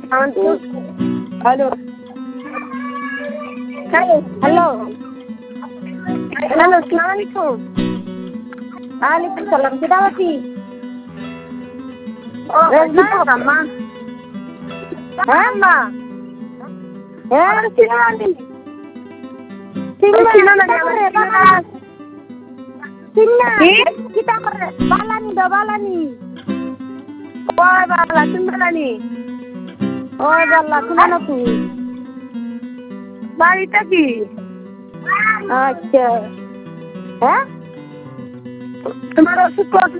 Hello hello hello hello আসসালামু আলাইকুম। ওয়ালাইকুম সালাম। কেডা বাতি? ও আম্মা। হ্যাঁ আম্মা। হ্যাঁ চিনানি। বালানি দো বালানি। ওই বালা তুমি বালানি। ওই বালা শুনে না তুই। বাড়িটা কি? আচ্ছা হ্যাঁ তোমার ওষুধ